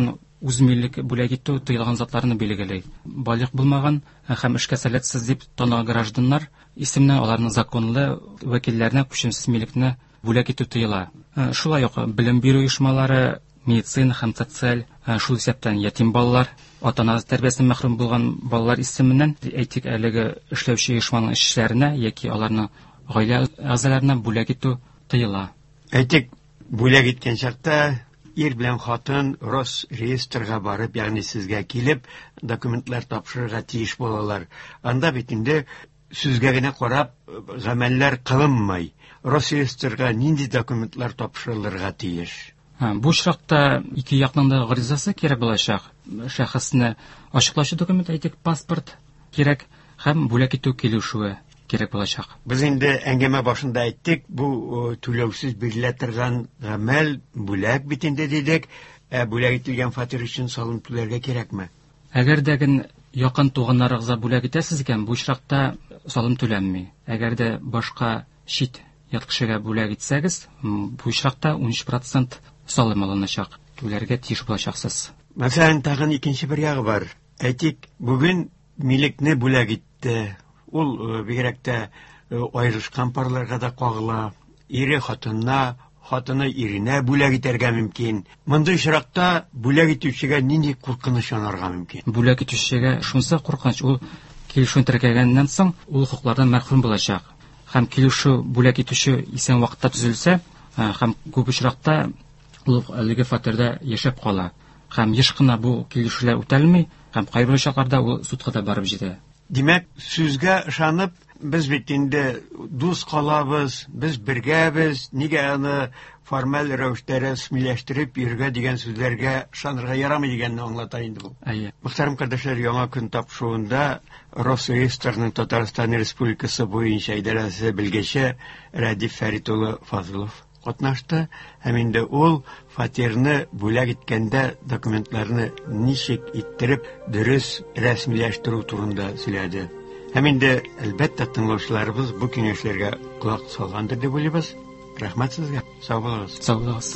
үз милек бүләк итү тыелган затларны билгели. Балык булмаган һәм эшкә сәләтсез дип таныган гражданнар исеменнән аларның законлы вәкилләренә күчемсез милекне бүләк итү тыела. Шулай ук белем бирү оешмалары, медицина һәм социаль, шул исәптән ятим балалар, ата-ана тәрбиясеннән мәхрүм булган балалар исеменнән әйтик әлеге эшләүче оешманың эшчеләренә яки аларның гаилә әгъзаларына бүләк итү тыела. Әйтик, бүләк иткән чакта ир белән хатын Росреестрга барып, ягъни сезгә килеп, документлар тапшырырга тиеш булалар. Анда бит инде сүзгә генә карап гамәлләр кылынмый. Росреестрга нинди документлар тапшырылырга тиеш? Бу очракта ике якның да гаризасы кирәк булачак. Шәхесне ачыклаучы документ, әйтик, паспорт кирәк һәм бүләк итү килешүе кирәк булачак. Без инде әңгәмә башында әйттек, бу түләүсез бирелә торган гамәл бүләк бит инде дидек. Ә бүләк ителгән фатир өчен салым түләргә кирәкме? Әгәр дә ген якын туганнарыгызга бүләк итәсез икән, бу очракта салым түләнми. Әгәр дә башка чит ят кешегә бүләк итсәгез, бу очракта ун өч процент салым алыначак. Түләргә тиеш булачаксыз. Мәсәлән, тагын икенче бер ягы бар. Әйтик, бүген милекне бүләк итте. Ул бигрәк тә аерышкан парларга да кагыла. Ире хатынына, хатыны иренә бүләк итәргә мөмкин. Мондый очракта бүләк итүчегә нинди куркыныч янарга мөмкин? Бүләк итүчегә шунысы куркыныч, ул килешүне теркәгәннән соң ул хукуклардан мәхрүм булачак. Һәм килешү бүләк итүче исән вакытта төзелсә, һәм күп очракта ул әлеге фатирда яшәп кала. Һәм еш кына бу килешүләр үтәлми, һәм кайбер очракларда ул судка да барып җитә. Димәк, сүзгә ышанып, без бит инде дус калабыз, без бергәбез, нигә аны формаль рәвештә рәсмиләштереп йөргә дигән сүзләргә ышанырга ярамый дигәнне аңлата инде бу. Әйе. Мөхтәрәм кардәшләр, яңа көн тапшыруында Росреестрның Татарстан Республикасы буенча идарәсе белгече Рәдиф Фәрит улы Фазылов катнашты. Һәм инде ул фатирны бүләк иткәндә документларны ничек иттереп дөрес рәсмиләштерү турында сөйләде. Һәм инде әлбәттә тыңлаучыларыбыз бу киңәшләргә колак салгандыр дип уйлыйбыз. Рәхмәт сезгә. Сау булыгыз. Сау булыгыз.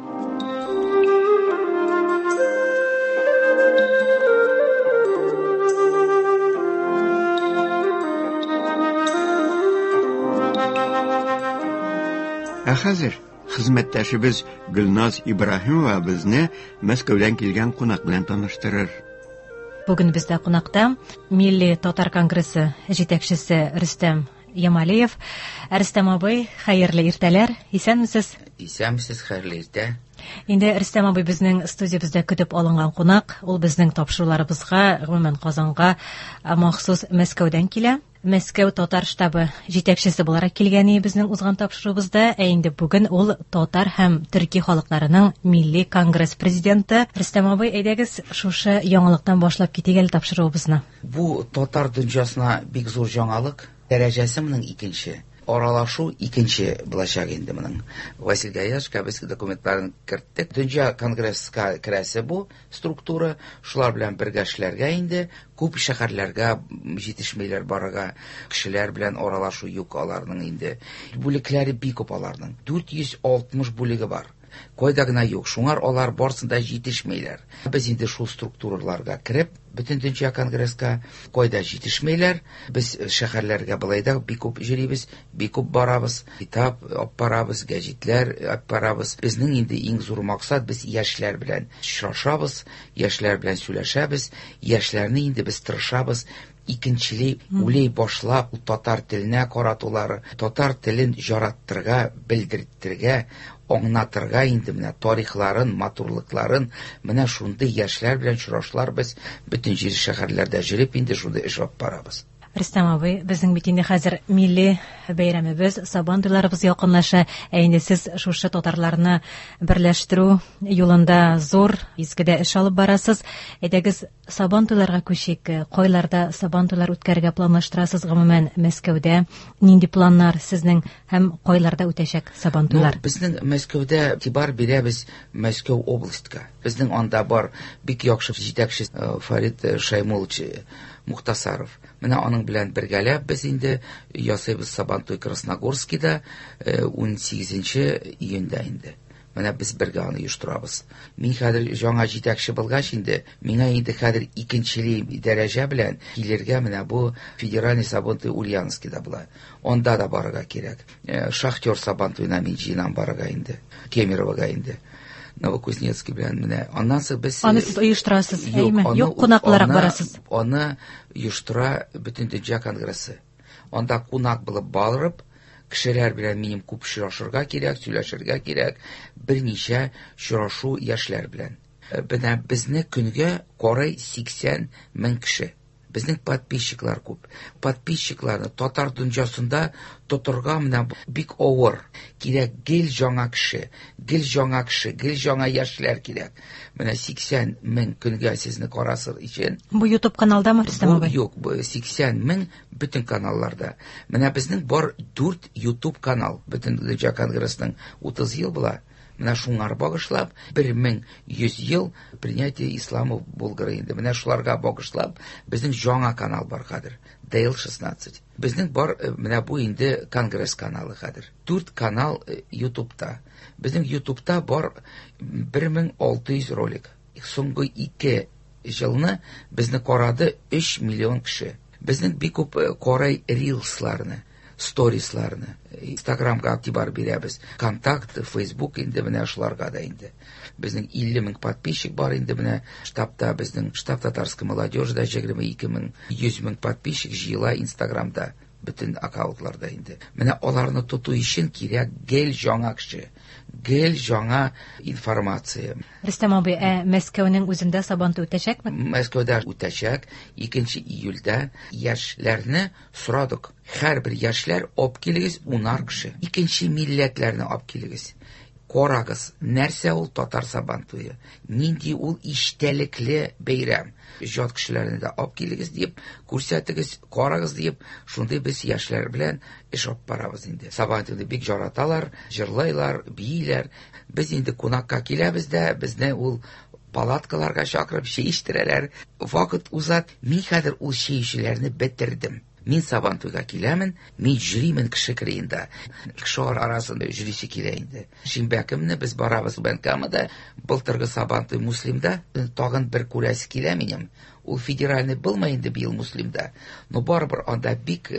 Ә хәзер хезмәттәшебез Гөлназ Ибраһимова безне Мәскәүдән килгән кунак белән таныштырыр. Бүген бездә кунакта Милли татар конгрессы җитәкчесе Рөстәм Ямалиев. Рөстәм абый, хәерле иртәләр. Исәнмесез? Исәнмесез, хәерле иртә. Инде Рөстәм абый безнең студиябызда көтеп алынган кунак. Ул безнең тапшыруларыбызга, гомумән Казанга махсус Мәскәүдән килә. Мәскәү татар штабы җитәкчесе буларак килгәне безнең узган тапшырубызда, ә инде бүген ул татар һәм төрки халыкларының милли конгресс президенты. Рөстәм абый, әйдәгез шушы яңалыктан башлап китик әле тапшырубызны. Бу татар дөньясына бик зур яңалык. Дәрәҗәсе моның икенче. Аралашу икенче булачак инде моның. Васил Гаяш кабески документларын керттек. Дөнья конгресска керәсе бу структура. Шулар белән бергә эшләргә инде күп шәһәрләргә җитешмәйләр барырга, кешеләр белән аралашу юк аларның инде. Бүлекләре бик күп аларның. дүрт йөз алтмыш бүлеге бар. Койда гына юк. Шуңар алар барсында җитешмәйләр. Без инде шул структураларга кирип, бөтен дөнья конгресска койда җитешмәйләр. Без шәһәрләргә булайда бик күп җөрибез, бик күп барабыз, китап алып барабыз, гәҗитләр алып барабыз. Безнең инде иң зур максат без яшьләр белән очрашабыз, яшьләр белән сөйләшәбез, яшьләрне инде без тырышабыз икенчели үлей башлап татар теленә каратулары, татар телен жараттырга, белдертергә, аңлатырга инде менә тарихларын, матурлыкларын, менә шундый яшьләр белән очрашлар без бөтен җир шәһәрләрдә җөреп инде шундый эш алып барабыз. Рөстәм абый, безнең бит инде хәзер милли бәйрәмебез, Сабан туйларыбыз якынлаша. Ә инде сез шушы татарларны берләштерү юлында зур изгедә эш алып барасыз. Әйдәгез Сабан туйларга күчик. Кайларда Сабан туйлар үткәрергә планлаштырасыз гомумән Мәскәүдә? Нинди планнар сезнең һәм кайларда үтәчәк Сабан туйлар? Безнең Мәскәүдә тибар бирәбез Мәскәү областька. Безнең анда бар бик яхшы җитәкче Фарид Шаймулович Мухтасаров. Менә аның белән бергәләп без инде ясыйбыз Сабантуй Красногорскида ун сигезенче июньдә инде. Менә без бергә аны оештырабыз. Мин хәзер жаңа җитәкче булгач инде, миңа инде хәзер икенче дәрәҗә белән килергә менә бу федеральный Сабантуй Ульяновскида була. Онда да барырга кирәк. Шахтер Сабантуйна мин җыйнам барырга инде. Кемеровага инде. Новокузнецкий белән менә. Аннан соң без Аны сез оештырасыз, әйме? Юк, кунакларак барасыз. Аны оештыра бөтен дөнья конгрессы. Анда кунак булып барып, кешеләр белән минем күп очрашырга кирәк, сөйләшергә кирәк, берничә очрашу яшьләр белән. Менә безне көнгә карый сиксән мең кеше. Безнең подписчиклар күп. Подписчикларны татар дөньясында тотырга менә бик авыр. Кирәк гел жаңа кеше, гел жаңа кеше, гел жаңа яшьләр кирәк. Менә сиксән мең көнгә сезне карасыр өчен. Бу YouTube каналдамы, Рөстәм абый? Юк, бу сиксән мең бөтен каналларда. Менә безнең бар дүрт YouTube канал. Бөтен дөнья конгрессның утыз ел була. Менә шуңар багышлап, бер мең йөз ел принятие ислама булгыры инде. Менә шуларга багышлап, безнең жаңа канал бар хәзер. ди эл шестнадцать. Безнең бар менә бу инде конгресс каналы хәзер. Дүрт канал YouTube'та. Безнең YouTube'та бар бер мең алты йөз ролик. Соңгы ике елны безне карады өч миллион кеше. Безнең бик күп карай рилсларны, сторисларны. Instagram'га активар бирәбез. Контакт, Facebook инде менә шуларга да инде. Безнең илле мең подписчик бар инде менә штабта, безнең штаб татарская молодежь да егерме ике мең, йөз мең подписчик җыела Instagram'да, бөтен аккаунтларда инде. Менә аларны тоту өчен кирәк гел жаңа кеше, гел жаңа информация. Рөстәм абый, ә Мәскәүнең үзендә Сабантуй үтәчәкме? Мәскәүдә үтәчәк. икенче июльдә яшьләрне сорадык. Һәрбер яшьләр алып килегез унар кеше. Икенче милләтләрне алып килегез. Карагыз, нәрсә ул татар Сабантуе? Нинди ул иштәлекле бәйрәм? Җат кешеләрне дә алып килегез дип, күрсәтегез, карагыз дип, шундый без яшьләр белән эш алып барабыз инде. Сабантуйны бик яраталар, җырлайлар, бийләр. Без инде кунакка киләбез дә, безне ул палаткаларга чакырып чәй эчтерәләр. Вакыт узат, мин хәзер ул чәйчеләрне бетердем. Мин Сабантуйга киләмен, мин җыримен кеше кирәгендә. Кешеләр арасында җырисе килә инде. Шимбә көнне без барабыз Бенкамада, былтыргы Сабантуй Муслимда, тагын бер күрәсе килә минем. Ул федеральный булмый инде быел Муслимда. Но барыбер анда бик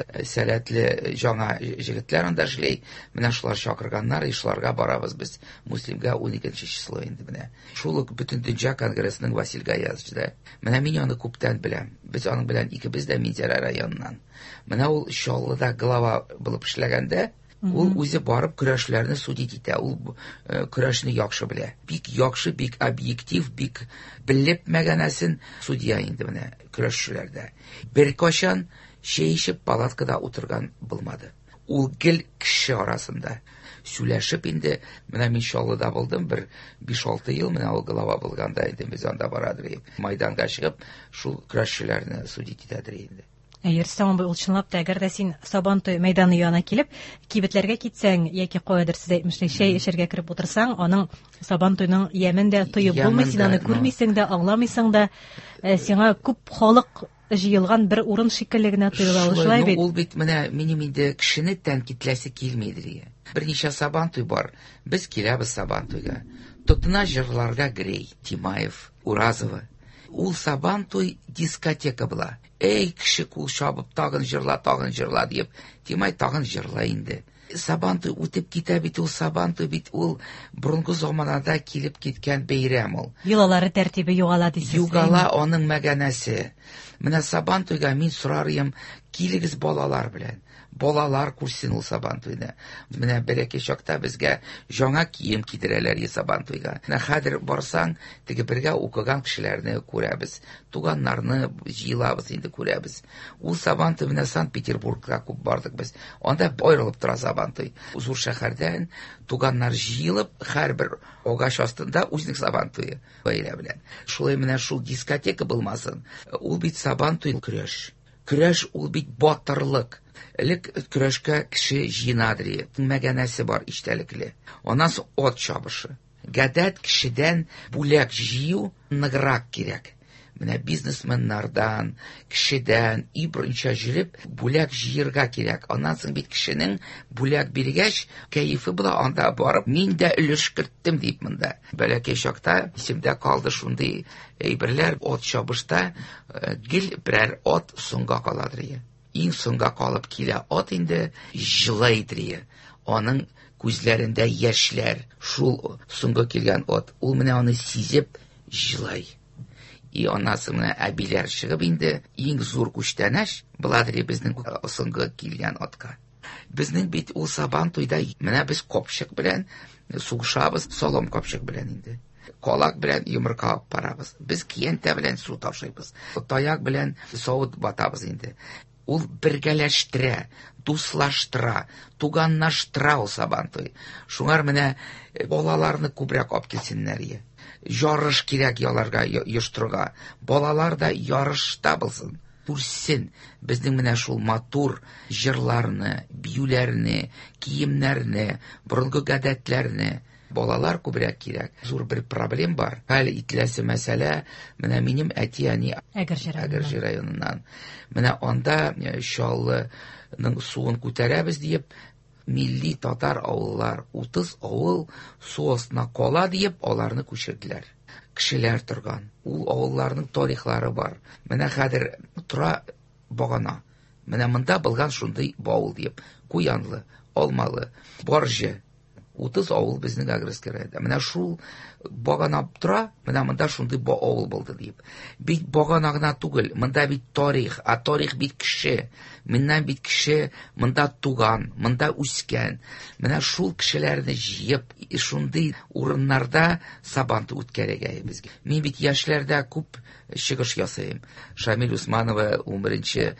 сәләтле жаңа җегетләр анда эшли. Менә шулар чакырганнар, ишләргә барабыз без Муслимга он икенче число инде менә. Шул ук бөтен дөнья конгрессының Василь Гаязовичда. Менә мин аны күптән беләм. Без аның белән икебез дә Минзәра районыннан. Менә ул Чаллыда глава булып эшләгәндә, ул үзе барып көрәшләрне судит итә. Ул көрәшне яхшы белә. Бик яхшы, бик объектив, бик белеп мәгънәсен судья инде менә көрәшчеләрдә. Бер кашан шәйшеп палаткада утырган булмады. Ул гел кеше арасында сөйләшеп инде, менә мин Чаллыда булдым, бер биш алты ел менә ул глава булганда инде без анда барадыр. Майданга чыгып, шул көрәшчеләрне судит итәдер инде. Рөстәм абый, ул чынлап та, әгәр дә син Сабантуй мәйданы янына килеп, кибетләргә китсәң, яки каядыр сез әйтмешли, чәй эчәргә кереп утырсаң, аның Сабантуйның ямен дә тоеп булмый, син аны күрмисең дә, аңламыйсың да, сиңа күп халык җыелган бер урын шикелле генә тоела, шулай бит. Ул бит менә минем инде кешене тәнкитләсе килмейдер. Берничә Сабантуй бар. Без киләбез Сабантуйга. Тотына җырларга Грей, Тимаев, Уразова. Ул Сабантуй дискотека була. Эй, кеше кул чабып, тагын җырла, тагын җырла дип, Тимай тагын җырла инде. Сабантуй үтеп китә бит, ул Сабантуй бит, ул борынгы заманада килеп киткән бәйрәм ул. Йолалары тәртибе югала дисез. Югала аның мәгънәсе. Менә Сабантуйга мин сорарым, килегез балалар белән. Балалар күрсен ул Сабантуйны. Менә бәләкәй чакта безгә жаңа кием кидерәләр Сабантуйга. Менә хәзер барсаң, теге бергә укыган кешеләрне күрәбез. Туганнарны җыелабыз инде күрәбез. Ул Сабантуй менә Санкт-Петербургка күп бардык без. Анда аерылып тора Сабантуй. Зур шәһәрдән туганнар җыелып, һәрбер агач астында үзенең Сабантуйы бәйлә белән. Шулай менә шул дискотека булмасын. Ул бит Сабантуй көрәш. Көрәш ул бит батырлык. Элек көрәшкә кеше җыйнадыр. Мәгънәсе бар иштәлекле. Аннан соң ат чабышы. Гадәт кешедән бүләк җыю ныграк кирәк. менә бизнесменнардан, кешедән и беренче җиреп бүләк җыярга кирәк. Аннан соң бит кешенең бүләк биргәч, кәефе була, анда барып, мин дә өлеш керттем дип монда. Бәләкәй чакта исемдә калды шундый әйберләр, от чабышта гел берәр от соңга каладыр. Иң соңга калып килә от инде җылайдыр. Аның күзләрендә яшьләр, шул соңга килгән от, ул менә аны сизеп җылай. И анасы менә әбиләр чыгып инде, иң зур күчтәнәш буладыр безнең соңга килгән отка. Безнең бит ул сабан туйда менә без копчык белән сугышабыз, солом копчык белән инде. Колак белән йомырка парабыз. Без киянтә белән су ташыйбыз. Таяк белән савыт батабыз инде. Ул бергәләштерә, дуслаштыра, туганнаштыра ул сабан туй. Шуңар менә балаларны күбрәк алып килсеннәр. Ярыш кирәк яларга йоштырга. Балалар да ярышта булсын. Күрсен безнең менә шул матур җырларны, биюләрне, киемнәрне, борынгы гадәтләрне. Балалар күбрәк кирәк. Зур бер проблем бар. Хәл ителәсе мәсьәлә менә минем әти-әни Әгерҗе районыннан. Менә анда Чаллының суын күтәрәбез диеп, милли татар авыллар, утыз авыл су астына кала диеп, аларны күчерделәр. Кешеләр торган. Ул авылларның тарихлары бар. Менә хәзер тора багана. Менә монда булган шундый бавыл диеп, Куянлы, Алмалы, Баржы, утыз авыл безнең Агрескәрәдә. Менә шул багана тора, менә монда шундый авыл булды диеп. Бит багана гына түгел, монда бит тарих, а тарих бит кеше. Миннән бит кеше монда туган, монда үскән. Менә шул кешеләрне җыеп, шундый урыннарда сабанты үткәрергә безгә. Мин бит яшьләрдә күп чыгыш ясыйм. Шамил Усманова унберенче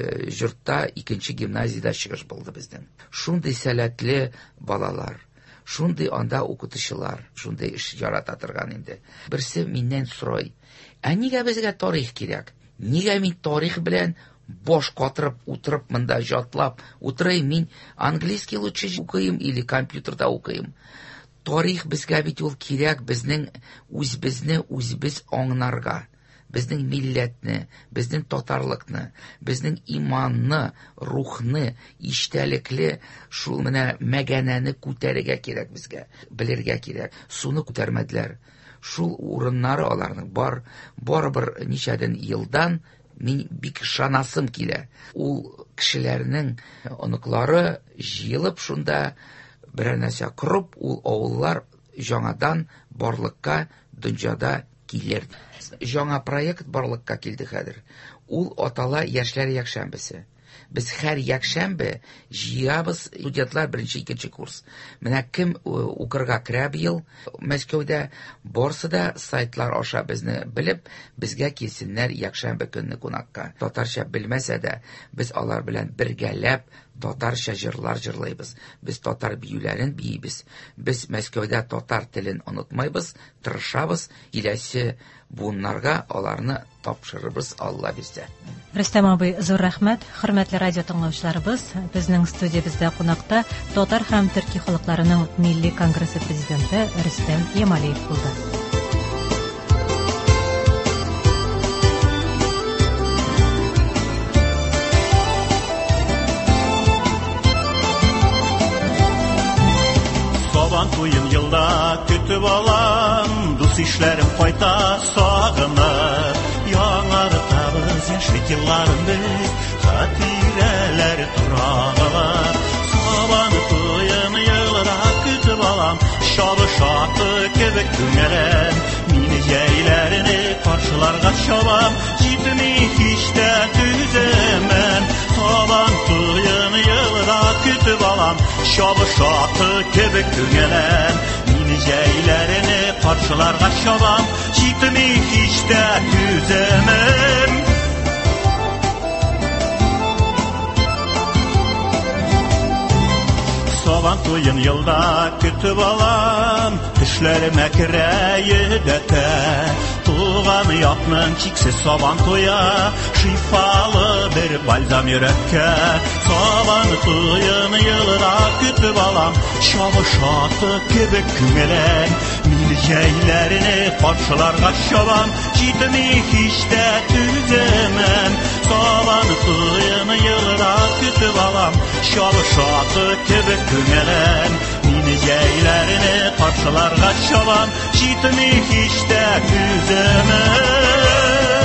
җортта икенче гимназиядә чыгыш булды безнең. Шундый сәләтле балалар, шундый анда укытучылар, шундый эш ярата торган инде. Берсе миннән сорый: "Ә нигә безгә тарих кирәк? Нигә мин тарих белән бош катырып утырып монда җатлап утырыйм? Мин английский лучше укыйм или компьютерда укыйм. Тарих безгә бит ул кирәк безнең үзебезне үзебез аңларга, безнең милләтне, безнең татарлыкны, безнең иманны, рухны, иштәлекле шул менә мәгәнәне күтәрергә кирәк безгә, белергә кирәк. Суны күтәрмәделәр. Шул урыннары аларның бар, барыбер ничәдән елдан мин бик шанасым килә. Ул кешеләрнең оныклары җыелып шунда берәр нәрсә корып, ул авыллар жаңадан барлыкка дөньяда килер. Жаңа проект барлыкка килде хәзер. Ул атала яшьләр якшәмбесе. Без һәр якшәмбе җыябыз студентлар беренче икенче курс. Менә кем укырга керә быел Мәскәүдә, барсы да сайтлар аша безне белеп, безгә килсеннәр якшәмбе көнне кунакка. Татарча белмәсә дә, без алар белән бергәләп татарча җырлар җырлыйбыз. Без татар биюләрен биебез. Без Мәскәүдә татар телен онытмайбыз, тырышабыз. Киләсе буыннарга аларны тапшырырбыз, Алла бездә. Рөстәм абый, зур рәхмәт. Хөрмәтле радио тыңлаучыларыбыз, безнең студиябездә кунакта татар һәм төрки халыкларының милли конгрессы президенты Рөстәм Ямалиев булды. Сабан туен елда көтүп алам, дус ишләрем кайта сагынып. Яңартабыз яшьлек елларын без, хатирәләр турагылар. Сабан туен елда көтүп алам, шабышаты кебек күңелем. Мине җәйләрне каршыларга чабам, җитми һич тә түземәм. Сабан туен елда көтүп алам, шабышаты кебек күңелем. Мине җәйләрне каршыларга чабам, җитми һич тә түземәм. Сабан туен елда көтүп алам, төшләремә керә йөдәтә. туган якның чиксез сабан туя, шифалы бер бальзам йөрәккә. Сабан туен йылыра көтеп алам, чабышаты кебек күңелән. Мин җәйләрне каршыларга чабам, җитми һич тә түземәм. Сабан туен йылыра көтеп алам, чабышаты кебек күңелән. Мин җәйләрне каршыларга чабам, җитми һич тә түземәм.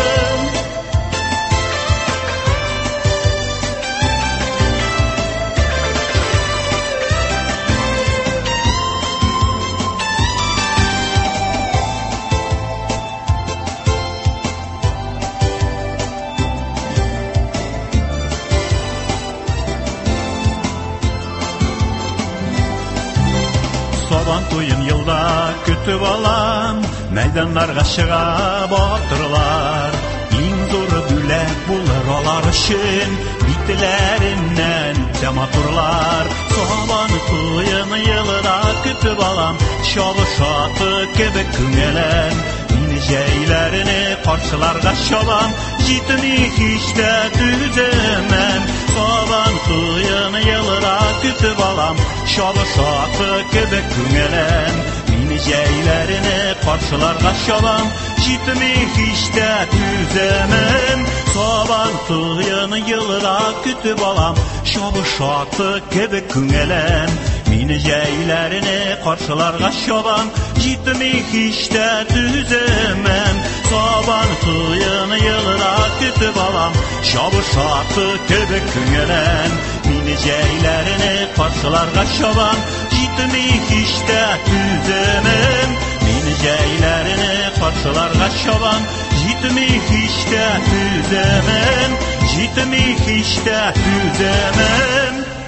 Сабан туен елда көтеп алам, мәйданнарга чыга батырлар. Иң зур бүләк булыр алар өчен, битләреннән матурлар. Сабан туен елда көтеп алам, чабышаты кебек күңелән. Мин җәйләрне каршыларга чабам, җитми һич тә түземәм. Сабан туен елда көтеп алам, чабышаты кебек күңелән. Мин җәйләрне каршыларга чабам, җитми һич тә түземәм. Сабан туен елда көтеп алам, чабышаты кебек күңелән. Мин җәйләрне каршыларга чабам, җитми һич тә түземәм. Сабан туен елда көтеп алам, чабышаты кебек күңелән. Мин җәйләрне каршыларга чабам, җитми һич тә түземәм. Мин җәйләрне каршыларга чабам, җитми һич тә түземәм. Җитми һич тә түземәм.